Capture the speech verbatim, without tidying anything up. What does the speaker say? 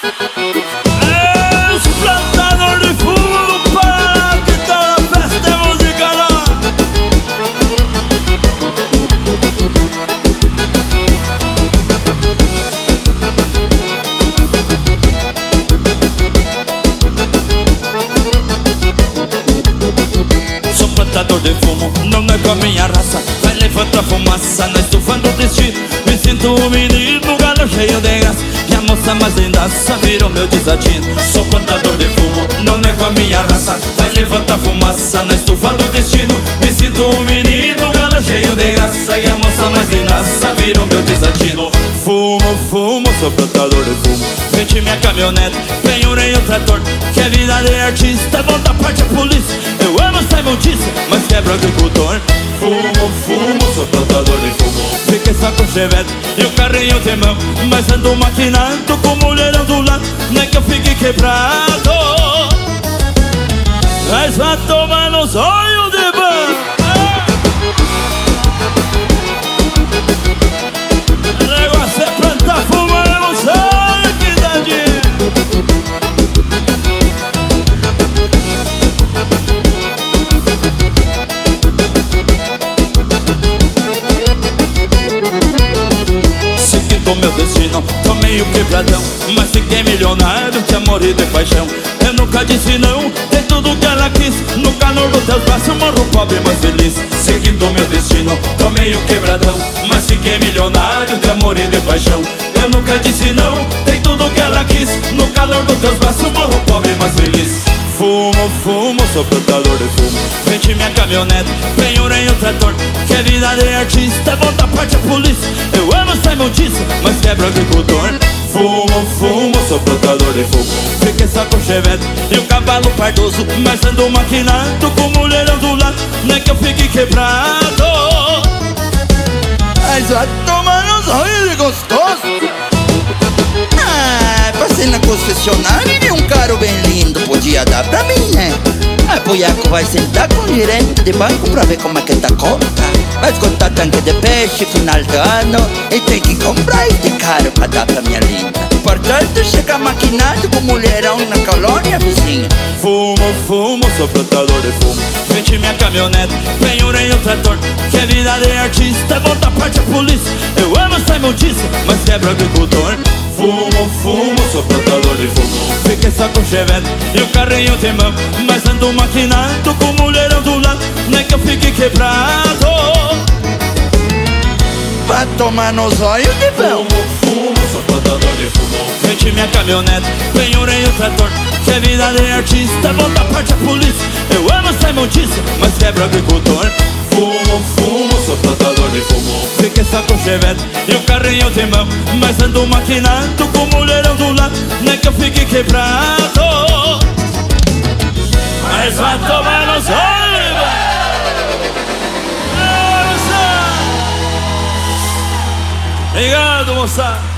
É os plantador de fumo do Pará, que tá na festa é música lá. Sou plantador de fumo, não é com a minha raça. Vai levantar fumaça na estufa do destino. Me sinto um menino, galo cheio de graça, que a moça mais lindaça virou meu desatino. Sou plantador de fumo, não é com a minha raça. Vai levantar fumaça na estufa do destino. Me sinto um menino, galo cheio de graça, e a moça mais lindaça virou meu desatino. Fumo, fumo, sou plantador de fumo. Vende minha caminhonete, penhorei o trator, que é vida de artista, bom da parte a polícia. Eu amo essa imundícia, mas quebra o agricultor. Fumo, fumo, sou plantador de fumo. Fiquei só com chevette e o carrinho de mão, mas ando maquinando com mulherão do lado. Não é que eu fique quebrado, mas vai tomar nos olhos de banho. O negócio é plantar fumo, eu não sei que dadinho. Seguindo meu destino, tô meio quebradão, mas fiquei milionário de amor e de paixão. Eu nunca disse não, tem tudo que ela quis. No calor dos teus braços morro pobre, mas feliz. Seguindo meu destino, tô meio quebradão, mas fiquei milionário de amor e de paixão. Eu nunca disse não, tem tudo que ela quis. No calor dos teus braços morro pobre, mas feliz. Fumo, fumo, sou plantador de fumo. Vendi minha caminhonete, penhorei o trator, que é vida de artista, bom da parte a polícia. Eu amo essa imundícia, mas quebra o agricultor. Fumo, fumo, sou plantador de fumo. Fiquei só com chevette e um cavalo pardoso, mas ando maquinando com mulherão do lado. Não é que eu fique quebrado, mas vai tomar nos olhos de gostoso. Ah, passei na concessionária e vi um carro bem lindo, podia dar pra mim, né? Mas Puiaco vai sentar com o gerente de banco pra ver como é que tá a conta. Vai esgotar tanque de peixe final do ano e tem que comprar este carro pra dar pra minha linda. Portanto, chega maquinado com mulherão na colônia vizinha. Fumo, fumo, sou plantador de fumo. Vendi minha caminhonete, penhorei o trator, que é vida de artista, bom da parte a polícia. Eu amo essa imundícia, mas quebra o agricultor. Fumo, fumo, sou plantador de fumo. Fiquei só com chevette e o carrinho de mão, mas ando maquinando com mulherão do lado. Não é que eu fique quebrado, vai tomar nos olhos de vão. Fumo, fumo, sou plantador de fumo. Vendi minha caminhonete, penhorei o trator, que é vida de artista, bom da parte a polícia. Eu amo essa imundícia, mas quebra o agricultor. Fumo, fumo, sou plantador de fumo. Fiquei só com chevette e o carrinho de mão, mas ando maquinando com mulherão do lado. Não é que eu fique quebrado, mas vai tomar nos olhos. Obrigado, moçada.